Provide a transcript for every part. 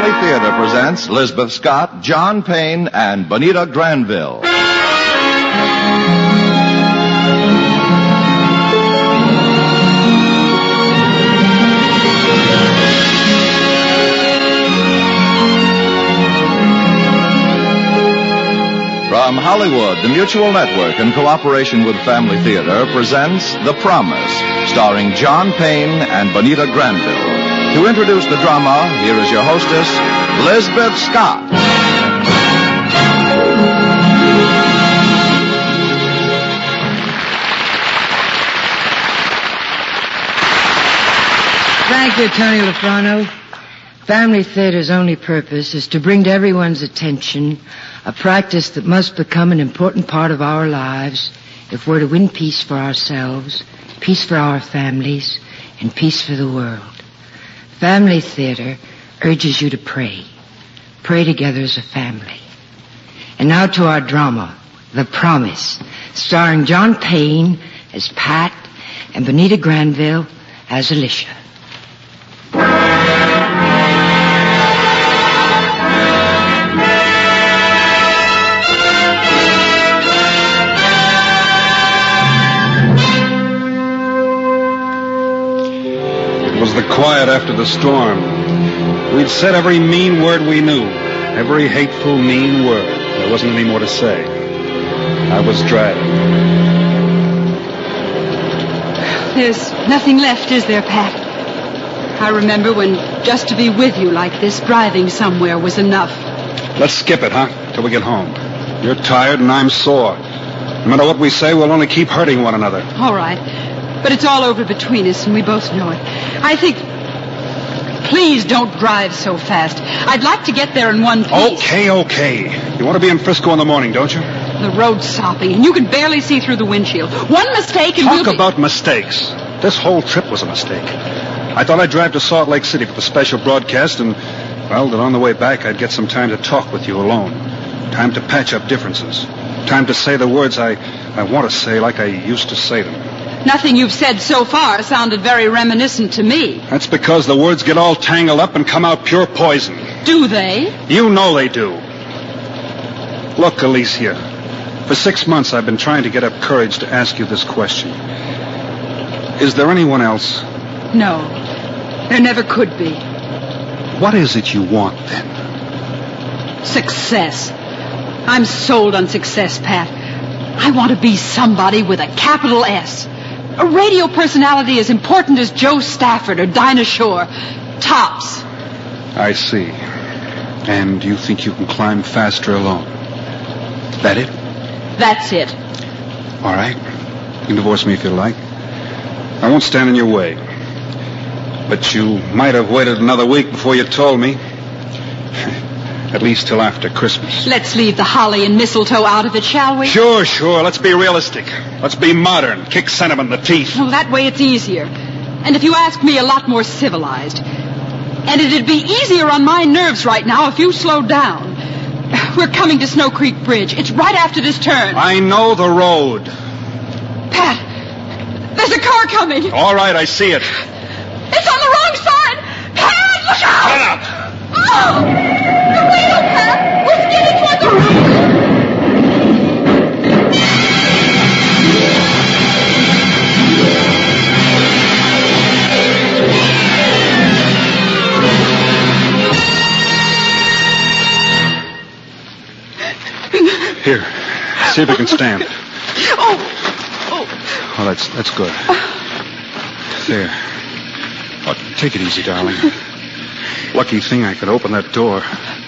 Family Theater presents Elizabeth Scott, John Payne, and Bonita Granville. From Hollywood, the Mutual Network, in cooperation with Family Theater, presents The Promise, starring John Payne and Bonita Granville. To introduce the drama, here is your hostess, Elizabeth Scott. Thank you, Tony Lafrano. Family Theater's only purpose is to bring to everyone's attention a practice that must become an important part of our lives if we're to win peace for ourselves, peace for our families, and peace for the world. Family Theater urges you to pray. Pray together as a family. And now to our drama, The Promise, starring John Payne as Pat and Bonita Granville as Alicia. The quiet after the storm. We'd said every mean word we knew. Every hateful, mean word. There wasn't any more to say. I was driving. There's nothing left, is there, Pat? I remember when just to be with you like this, driving somewhere, was enough. Let's skip it, huh? Till we get home. You're tired and I'm sore. No matter what we say, we'll only keep hurting one another. All right. But it's all over between us, and we both know it. I think... Please don't drive so fast. I'd like to get there in one piece. Okay. You want to be in Frisco in the morning, don't you? The road's soppy, and you can barely see through the windshield. One mistake and Talk about mistakes. This whole trip was a mistake. I thought I'd drive to Salt Lake City for the special broadcast, and, well, that on the way back I'd get some time to talk with you alone. Time to patch up differences. Time to say the words I want to say like I used to say them. Nothing you've said so far sounded very reminiscent to me. That's because the words get all tangled up and come out pure poison. Do they? You know they do. Look, Alicia, for 6 months I've been trying to get up courage to ask you this question. Is there anyone else? No, there never could be. What is it you want, then? Success. I'm sold on success, Pat. I want to be somebody with a capital S. A radio personality as important as Joe Stafford or Dinah Shore. Tops. I see. And you think you can climb faster alone? That it? That's it. All right. You can divorce me if you like. I won't stand in your way. But you might have waited another week before you told me. At least till after Christmas. Let's leave the holly and mistletoe out of it, shall we? Sure. Let's be realistic. Let's be modern. Kick sentiment in the teeth. Oh, that way it's easier. And if you ask me, a lot more civilized. And it'd be easier on my nerves right now if you slowed down. We're coming to Snow Creek Bridge. It's right after this turn. I know the road. Pat, there's a car coming. All right, I see it. It's on the wrong side. Pat, look out! Shut up! Oh! The wheel, Pat! We're skidding toward the road! Here, see if you can stand. Oh, that's good. There. Oh, take it easy, darling. Lucky thing I could open that door.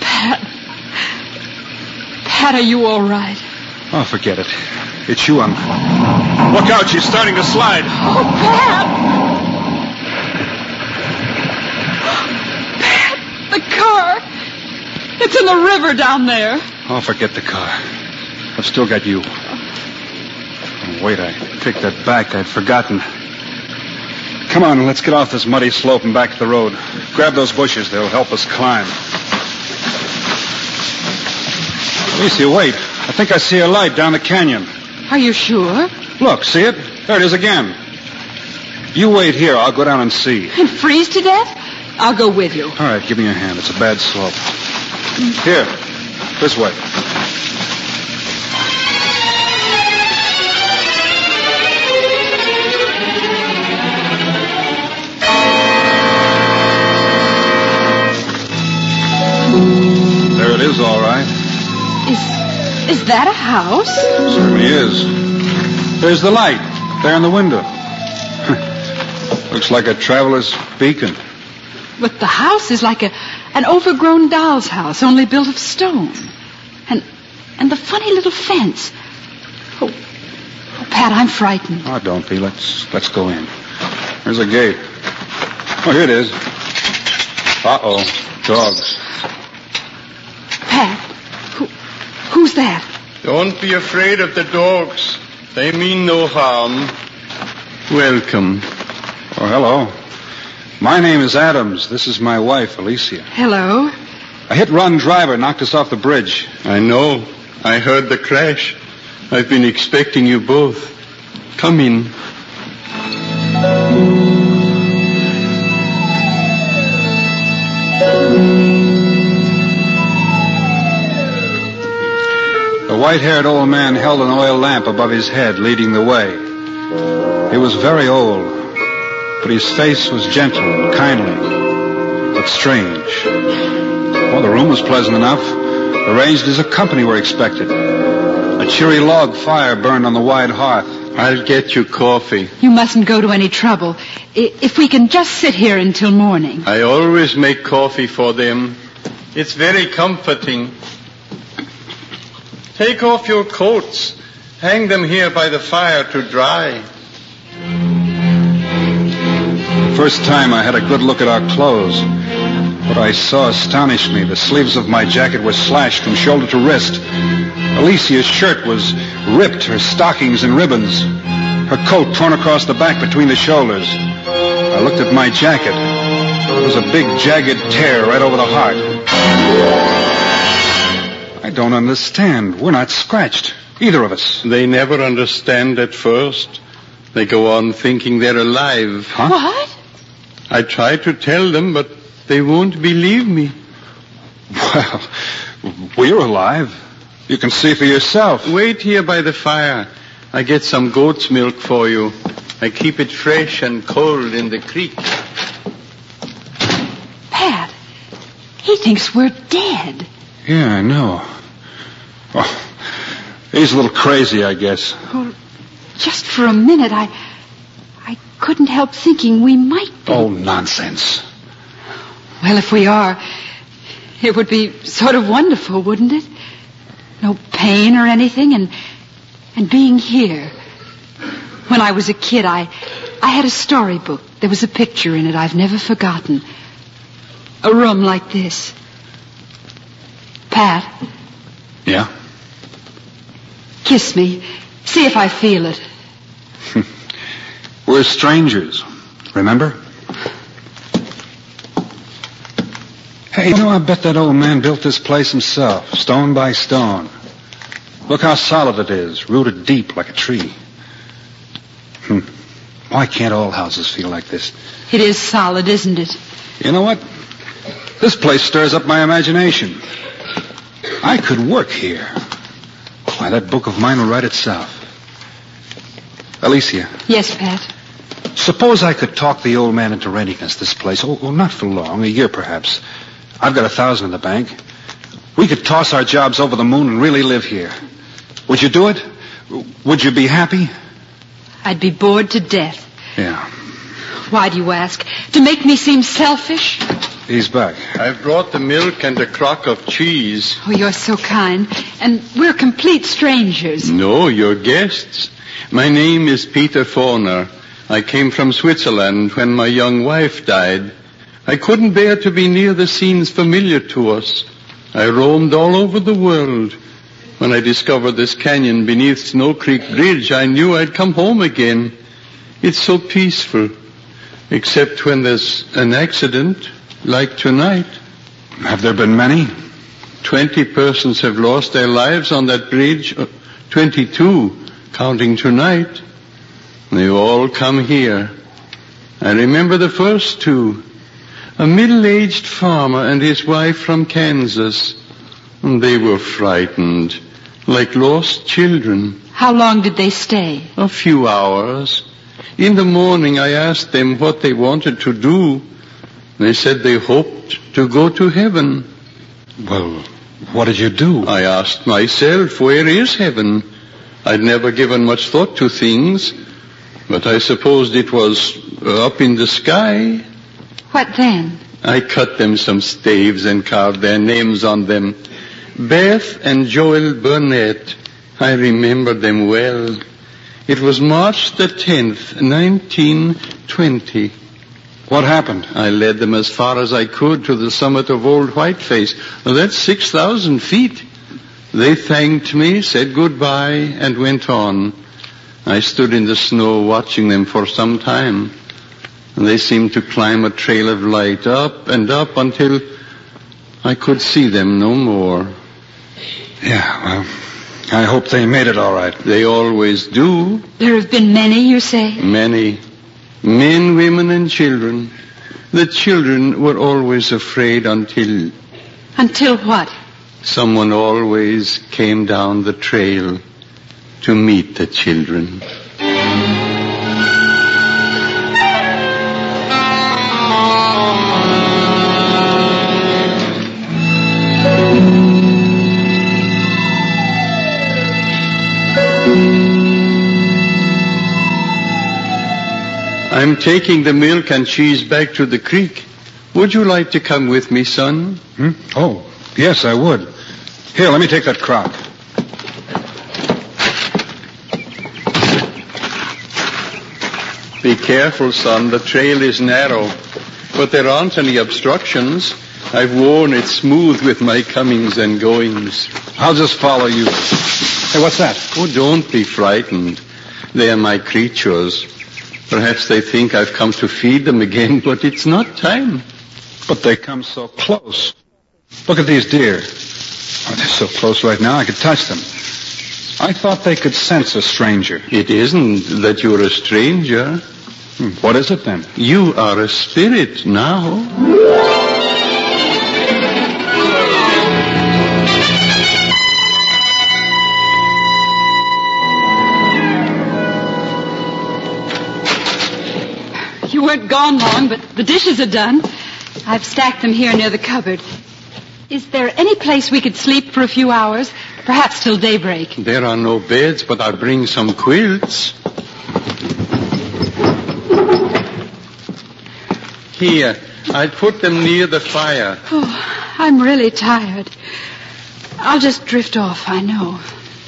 Pat, are you all right? Oh, forget it. It's you I'm... Look out, she's starting to slide. Oh, Pat! Pat, the car. It's in the river down there. Oh, forget the car. I've still got you. Oh, wait, I take that back. I'd forgotten. Come on, let's get off this muddy slope and back to the road. Grab those bushes. They'll help us climb. Alicia, wait. I think I see a light down the canyon. Are you sure? Look, see it? There it is again. You wait here. I'll go down and see. And freeze to death? I'll go with you. All right, give me your hand. It's a bad slope. Here, this way. There it is, all right. Is that a house? Certainly is. There's the light, there in the window. Looks like a traveler's beacon. But the house is like an overgrown doll's house, only built of stone. And the funny little fence. Oh, Pat, I'm frightened. Oh, don't be. Let's go in. There's a gate. Oh, here it is. Uh-oh. Dogs. Pat, who's that? Don't be afraid of the dogs. They mean no harm. Welcome. Oh, hello. My name is Adams. This is my wife, Alicia. Hello. A hit-run driver knocked us off the bridge. I know. I heard the crash. I've been expecting you both. Come in. The white-haired old man held an oil lamp above his head, leading the way. He was very old, but his face was gentle and kindly, but strange. Well, the room was pleasant enough, arranged as a company were expected. A cheery log fire burned on the wide hearth. I'll get you coffee. You mustn't go to any trouble. If we can just sit here until morning. I always make coffee for them. It's very comforting. Take off your coats. Hang them here by the fire to dry. First time I had a good look at our clothes. What I saw astonished me. The sleeves of my jacket were slashed from shoulder to wrist. Alicia's shirt was ripped, her stockings in ribbons. Her coat torn across the back between the shoulders. I looked at my jacket. There was a big, jagged tear right over the heart. I don't understand. We're not scratched, either of us. They never understand at first. They go on thinking they're alive. Huh? What? I try to tell them, but they won't believe me. Well, we're alive. You can see for yourself. Wait here by the fire. I get some goat's milk for you. I keep it fresh and cold in the creek. Pat, he thinks we're dead. Yeah, I know. Oh, he's a little crazy, I guess. Well, just for a minute, I couldn't help thinking we might be. Oh, nonsense. Well, if we are, it would be sort of wonderful, wouldn't it? No pain or anything, and being here. When I was a kid, I had a storybook. There was a picture in it I've never forgotten. A room like this. Pat. Yeah? Kiss me. See if I feel it. We're strangers, remember? Hey, I bet that old man built this place himself, stone by stone. Look how solid it is, rooted deep like a tree. Why can't all houses feel like this? It is solid, isn't it? You know what? This place stirs up my imagination. I could work here. Why, that book of mine will write itself. Alicia. Yes, Pat. Suppose I could talk the old man into renting us this place. Oh, not for long, a year perhaps. I've got $1,000 in the bank. We could toss our jobs over the moon and really live here. Would you do it? Would you be happy? I'd be bored to death. Yeah. Why do you ask? To make me seem selfish? He's back. I've brought the milk and a crock of cheese. Oh, you're so kind. And we're complete strangers. No, you're guests. My name is Peter Forner. I came from Switzerland when my young wife died. I couldn't bear to be near the scenes familiar to us. I roamed all over the world. When I discovered this canyon beneath Snow Creek Bridge, I knew I'd come home again. It's so peaceful, except when there's an accident, like tonight. Have there been many? 20 persons have lost their lives on that bridge. 22, counting tonight. They all come here. I remember the first two. A middle-aged farmer and his wife from Kansas. They were frightened, like lost children. How long did they stay? A few hours. In the morning, I asked them what they wanted to do. They said they hoped to go to heaven. Well, what did you do? I asked myself, where is heaven? I'd never given much thought to things, but I supposed it was up in the sky. What then? I cut them some staves and carved their names on them. Beth and Joel Burnett. I remember them well. It was March the 10th, 1920. What happened? I led them as far as I could to the summit of Old Whiteface. That's 6,000 feet. They thanked me, said goodbye, and went on. I stood in the snow watching them for some time. They seemed to climb a trail of light up and up until I could see them no more. Yeah, well, I hope they made it all right. They always do. There have been many, you say? Many. Men, women, and children. The children were always afraid until... Until what? Someone always came down the trail to meet the children. I'm taking the milk and cheese back to the creek. Would you like to come with me, son? Oh, yes, I would. Here, let me take that crock. Be careful, son. The trail is narrow, but there aren't any obstructions. I've worn it smooth with my comings and goings. I'll just follow you. Hey, what's that? Oh, don't be frightened. They are my creatures. Perhaps they think I've come to feed them again, but it's not time. But they come so close. Look at these deer. Oh, they're so close right now I could touch them. I thought they could sense a stranger. It isn't that you're a stranger. What is it then? You are a spirit now. You weren't gone long, but the dishes are done. I've stacked them here near the cupboard. Is there any place we could sleep for a few hours? Perhaps till daybreak. There are no beds, but I'll bring some quilts. Here, I put them near the fire. Oh, I'm really tired. I'll just drift off, I know.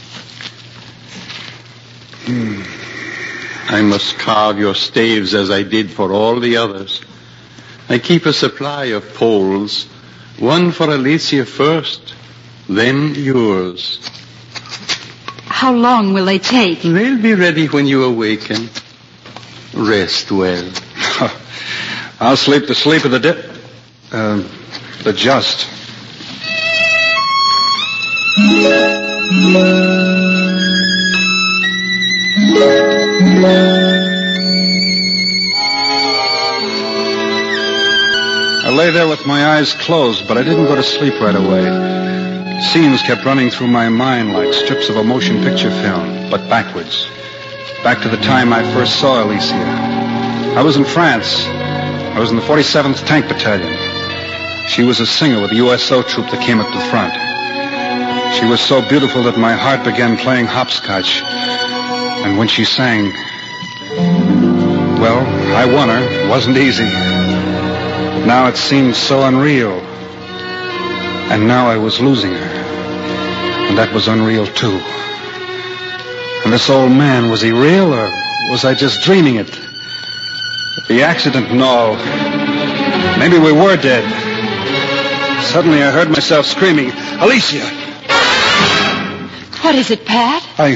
I must carve your staves as I did for all the others. I keep a supply of poles, one for Alicia first, then yours. How long will they take? They'll be ready when you awaken. Rest well. I'll sleep the sleep of the just. I lay there with my eyes closed, but I didn't go to sleep right away. Scenes kept running through my mind like strips of a motion picture film, but backwards. Back to the time I first saw Alicia. I was in France. I was in the 47th Tank Battalion. She was a singer with the USO troop that came up to the front. She was so beautiful that my heart began playing hopscotch. And when she sang, well, I won her. It wasn't easy. Now it seemed so unreal. And now I was losing her. And that was unreal, too. And this old man, was he real or was I just dreaming it? The accident and all. Maybe we were dead. Suddenly I heard myself screaming, Alicia! What is it, Pat? I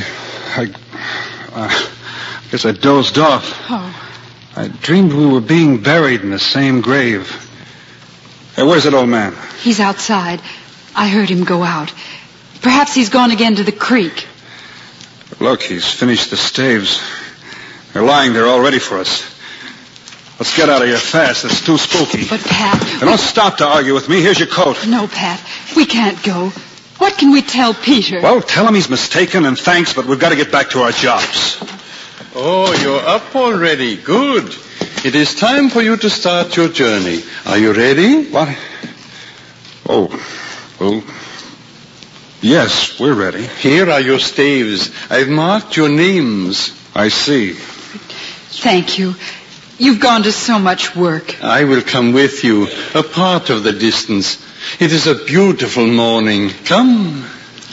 guess I dozed off. Oh. I dreamed we were being buried in the same grave. Hey, where's that old man? He's outside. I heard him go out. Perhaps he's gone again to the creek. Look, he's finished the staves. They're lying there all ready for us. Let's get out of here fast. It's too spooky. But, Pat... Now, don't stop to argue with me. Here's your coat. No, Pat. We can't go. What can we tell Peter? Well, tell him he's mistaken, and thanks, but we've got to get back to our jobs. Oh, you're up already. Good. It is time for you to start your journey. Are you ready? What? Oh, well, yes, we're ready. Here are your staves. I've marked your names. I see. Thank you. You've gone to so much work. I will come with you, a part of the distance. It is a beautiful morning. Come.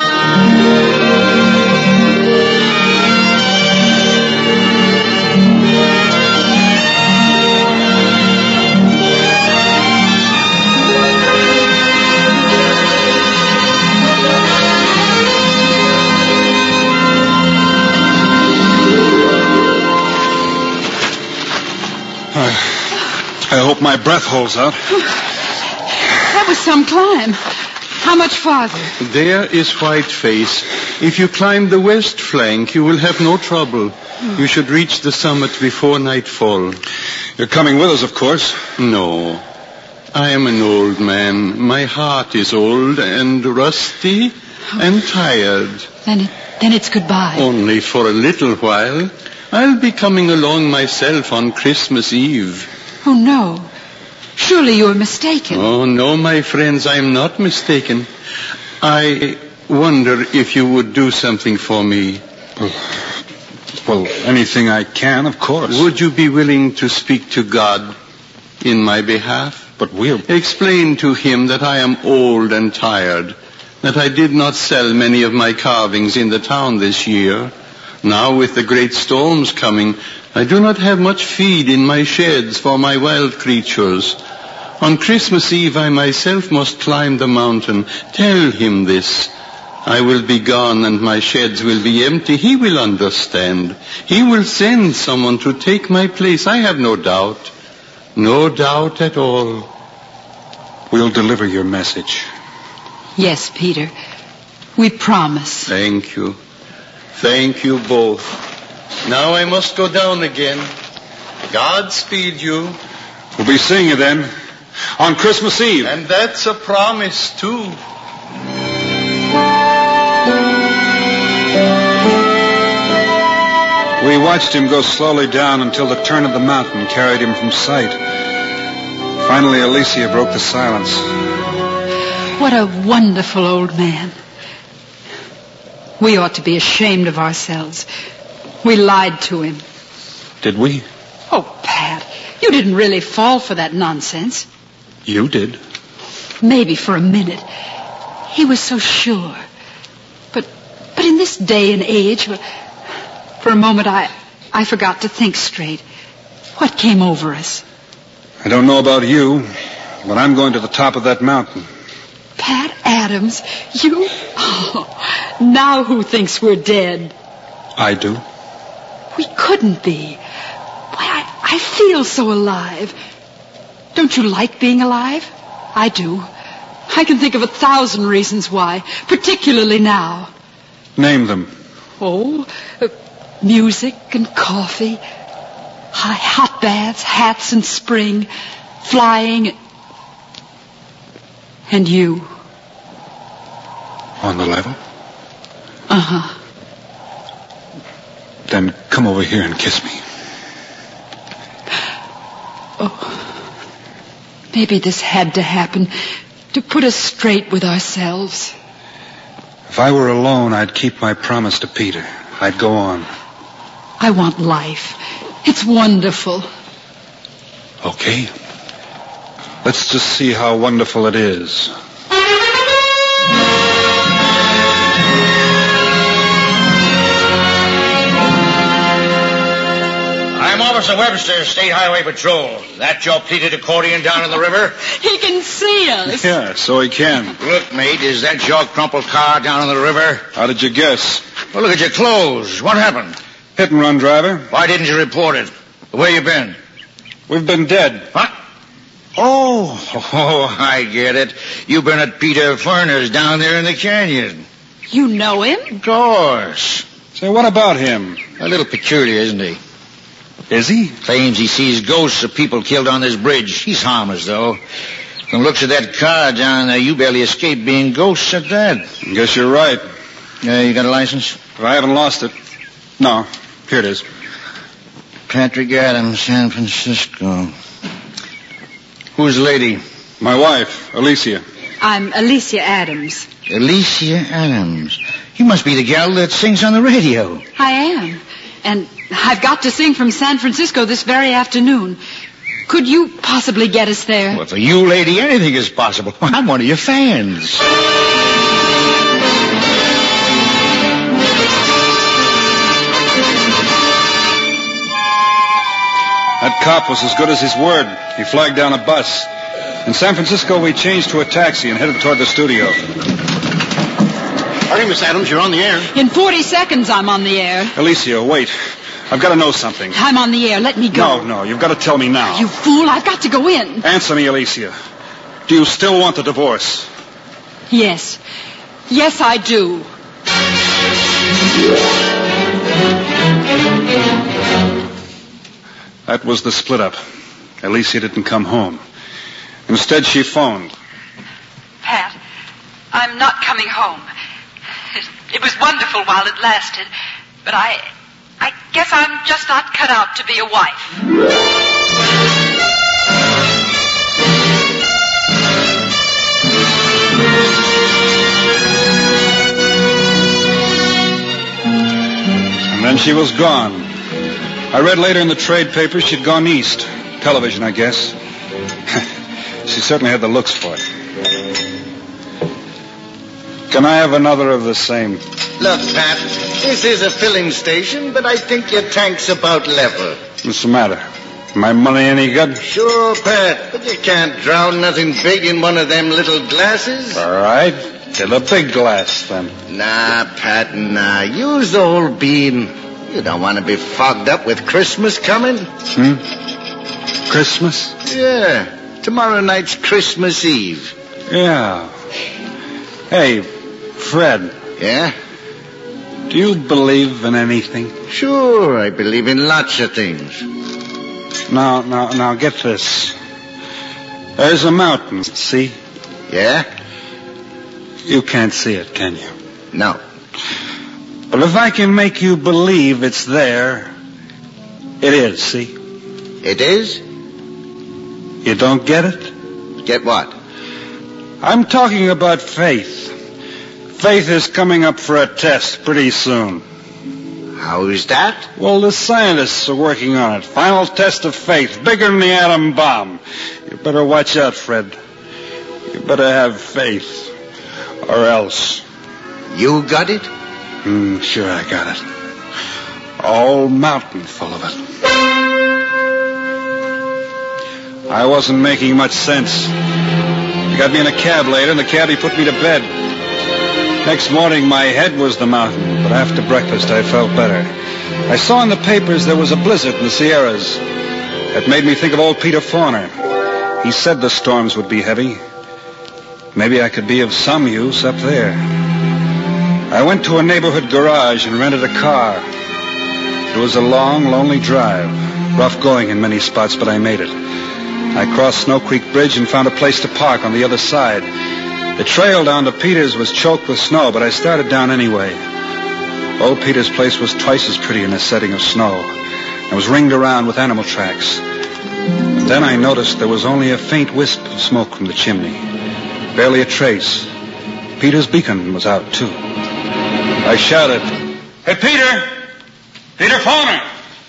I hope my breath holds out. That was some climb. How much farther? There is Whiteface. If you climb the west flank, you will have no trouble. You should reach the summit before nightfall. You're coming with us, of course. No. I am an old man. My heart is old and rusty and tired. Then it's goodbye. Only for a little while. I'll be coming along myself on Christmas Eve. Oh, no. Surely you are mistaken. Oh, no, my friends, I'm not mistaken. I wonder if you would do something for me. Well, anything I can, of course. Would you be willing to speak to God in my behalf? But we'll... Explain to him that I am old and tired, that I did not sell many of my carvings in the town this year. Now, with the great storms coming, I do not have much feed in my sheds for my wild creatures. On Christmas Eve, I myself must climb the mountain. Tell him this. I will be gone and my sheds will be empty. He will understand. He will send someone to take my place. I have no doubt. No doubt at all. We'll deliver your message. Yes, Peter. We promise. Thank you. Thank you both. Now I must go down again. Godspeed you. We'll be seeing you then. On Christmas Eve. And that's a promise, too. We watched him go slowly down until the turn of the mountain carried him from sight. Finally, Alicia broke the silence. What a wonderful old man. We ought to be ashamed of ourselves. We lied to him. Did we? Oh, Pat, you didn't really fall for that nonsense. You did. Maybe for a minute. He was so sure. But in this day and age, for a moment I forgot to think straight. What came over us? I don't know about you, but I'm going to the top of that mountain. Pat Adams, you? Oh, now who thinks we're dead? I do. We couldn't be. Why, I feel so alive. Don't you like being alive? I do. I can think of 1,000 reasons why, particularly now. Name them. Oh, music and coffee, hot baths, hats and spring, flying, and you. On the level? Uh-huh. Then come over here and kiss me. Oh, maybe this had to happen to put us straight with ourselves. If I were alone, I'd keep my promise to Peter. I'd go on. I want life. It's wonderful. Okay. Let's just see how wonderful it is. I'm Officer Webster, State Highway Patrol. That your pleated accordion down in the river? He can see us. Yeah, so he can. Look, mate, is that your crumpled car down in the river? How did you guess? Well, look at your clothes. What happened? Hit and run, driver. Why didn't you report it? Where you been? We've been dead. What? Oh, I get it. You've been at Peter Furner's down there in the canyon. You know him? Of course. Say, what about him? A little peculiar, isn't he? Is he? Claims he sees ghosts of people killed on this bridge. He's harmless, though. From the looks of that car down there, you barely escaped being ghosts at that. Guess you're right. You got a license? I haven't lost it. No, here it is. Patrick Adams, San Francisco. Who's the lady? My wife, Alicia. I'm Alicia Adams. Alicia Adams. You must be the gal that sings on the radio. I am. And I've got to sing from San Francisco this very afternoon. Could you possibly get us there? Well, for you, lady, anything is possible. I'm one of your fans. That cop was as good as his word. He flagged down a bus. In San Francisco, we changed to a taxi and headed toward the studio. Hurry, Miss Adams, you're on the air. In 40 seconds, I'm on the air. Alicia, wait. I've got to know something. I'm on the air. Let me go. No, you've got to tell me now. You fool, I've got to go in. Answer me, Alicia. Do you still want the divorce? Yes. Yes, I do. That was the split-up. Alicia didn't come home. Instead, she phoned. Pat, I'm not coming home. It was wonderful while it lasted, but I guess I'm just not cut out to be a wife. And then she was gone. I read later in the trade papers she'd gone east. Television, I guess. She certainly had the looks for it. Can I have another of the same? Look, Pat, this is a filling station, but I think your tank's about level. What's the matter? My money any good? Sure, Pat, but you can't drown nothing big in one of them little glasses. All right. Get a big glass, then. Nah, Pat, nah. Use the old bean. You don't want to be fogged up with Christmas coming. Christmas? Yeah. Tomorrow night's Christmas Eve. Yeah. Hey, Fred. Yeah? Do you believe in anything? Sure, I believe in lots of things. Now, get this. There's a mountain, see? Yeah? You can't see it, can you? No. But if I can make you believe it's there, it is, see? It is? You don't get it? Get what? I'm talking about faith. Faith is coming up for a test pretty soon. How is that? Well, the scientists are working on it. Final test of faith, bigger than the atom bomb. You better watch out, Fred. You better have faith, or else. You got it? Sure I got it. All mountain full of it. I wasn't making much sense. He got me in a cab later, and the cabbie put me to bed. Next morning, my head was the mountain, but after breakfast, I felt better. I saw in the papers there was a blizzard in the Sierras. It made me think of old Peter Fawner. He said the storms would be heavy. Maybe I could be of some use up there. I went to a neighborhood garage and rented a car. It was a long, lonely drive. Rough going in many spots, but I made it. I crossed Snow Creek Bridge and found a place to park on the other side. The trail down to Peter's was choked with snow, but I started down anyway. Old Peter's place was twice as pretty in a setting of snow. It was ringed around with animal tracks. And then I noticed there was only a faint wisp of smoke from the chimney. Barely a trace. Peter's beacon was out, too. I shouted, "Hey, Peter! Peter Fawner!"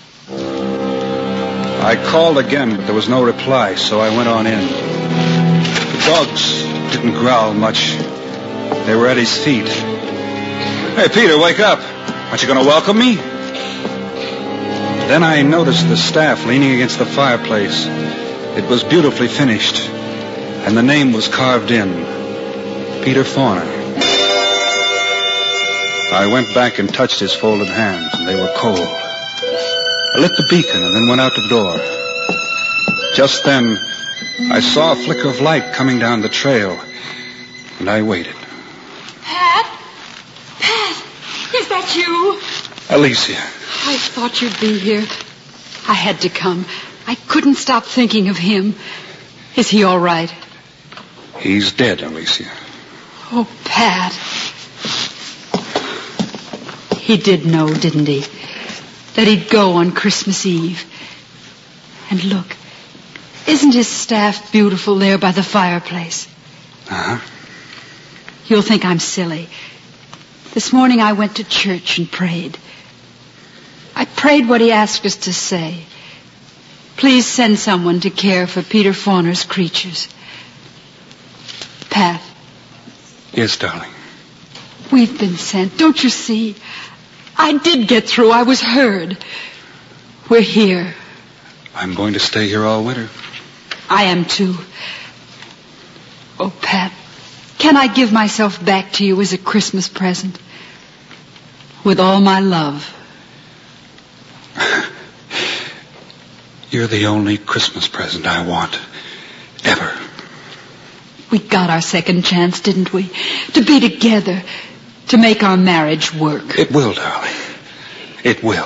I called again, but there was no reply, so I went on in. The dogs didn't growl much. They were at his feet. "Hey, Peter, wake up. Aren't you going to welcome me?" Then I noticed the staff leaning against the fireplace. It was beautifully finished, and the name was carved in. Peter Fawner. I went back and touched his folded hands, and they were cold. I lit the beacon and then went out the door. Just then, I saw a flicker of light coming down the trail, and I waited. Pat? Pat, is that you? Alicia. I thought you'd be here. I had to come. I couldn't stop thinking of him. Is he all right? He's dead, Alicia. Oh, Pat. He did know, didn't he? That he'd go on Christmas Eve. And look, isn't his staff beautiful there by the fireplace? Uh-huh. You'll think I'm silly. This morning I went to church and prayed. I prayed what he asked us to say. Please send someone to care for Peter Fauner's creatures. Pat. Yes, darling. We've been sent. Don't you see? I did get through. I was heard. We're here. I'm going to stay here all winter. I am too. Oh, Pat, can I give myself back to you as a Christmas present? With all my love. You're the only Christmas present I want. Ever. We got our second chance, didn't we? To be together. To make our marriage work. It will, darling. It will.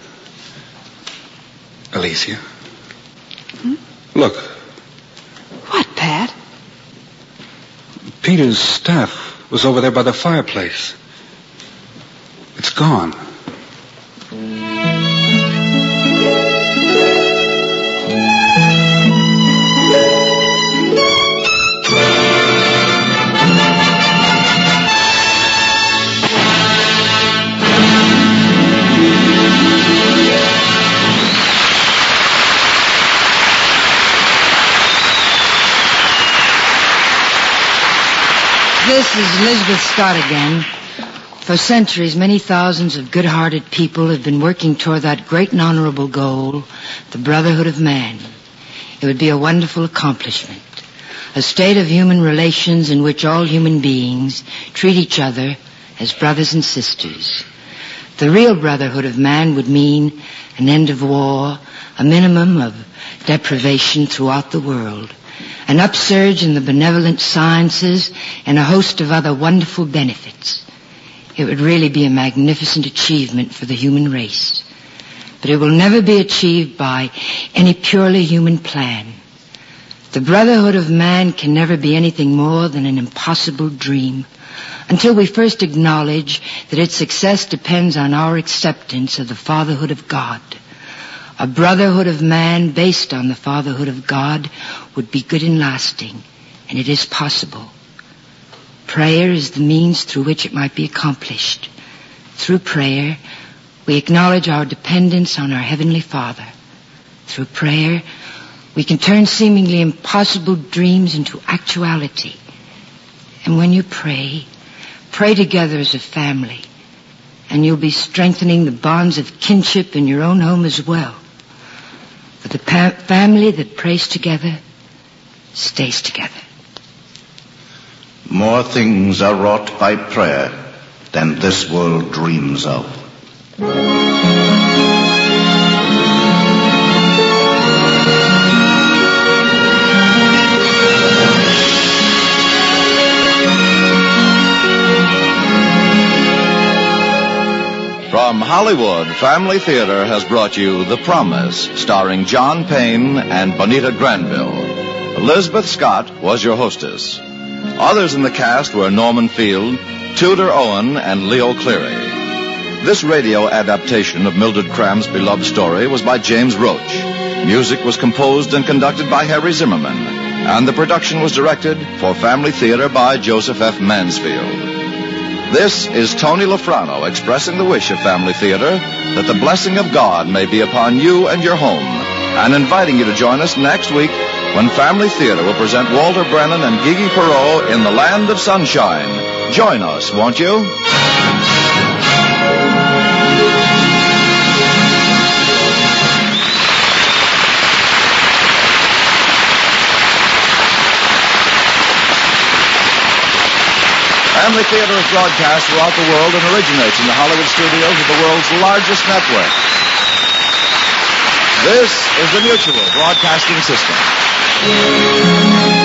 Alicia. Look. What, Pat? Peter's staff was over there by the fireplace. It's gone. This is Elizabeth Scott again. For centuries, many thousands of good-hearted people have been working toward that great and honorable goal, the brotherhood of man. It would be a wonderful accomplishment, a state of human relations in which all human beings treat each other as brothers and sisters. The real brotherhood of man would mean an end of war, a minimum of deprivation throughout the world, an upsurge in the benevolent sciences, and a host of other wonderful benefits. It would really be a magnificent achievement for the human race. But it will never be achieved by any purely human plan. The brotherhood of man can never be anything more than an impossible dream until we first acknowledge that its success depends on our acceptance of the fatherhood of God. A brotherhood of man based on the fatherhood of God would be good and lasting, and it is possible. Prayer is the means through which it might be accomplished. Through prayer, we acknowledge our dependence on our Heavenly Father. Through prayer, we can turn seemingly impossible dreams into actuality. And when you pray, pray together as a family, and you'll be strengthening the bonds of kinship in your own home as well. For the family that prays together stays together. More things are wrought by prayer than this world dreams of. From Hollywood, Family Theater has brought you The Promise, starring John Payne and Bonita Granville. Elizabeth Scott was your hostess. Others in the cast were Norman Field, Tudor Owen, and Leo Cleary. This radio adaptation of Mildred Cram's beloved story was by James Roach. Music was composed and conducted by Harry Zimmerman, and the production was directed for Family Theater by Joseph F. Mansfield. This is Tony Lafrano expressing the wish of Family Theater that the blessing of God may be upon you and your home, and inviting you to join us next week when Family Theater will present Walter Brennan and Gigi Perot in the Land of Sunshine. Join us, won't you? Family Theater is broadcast throughout the world and originates in the Hollywood studios of the world's largest network. This is the Mutual Broadcasting System.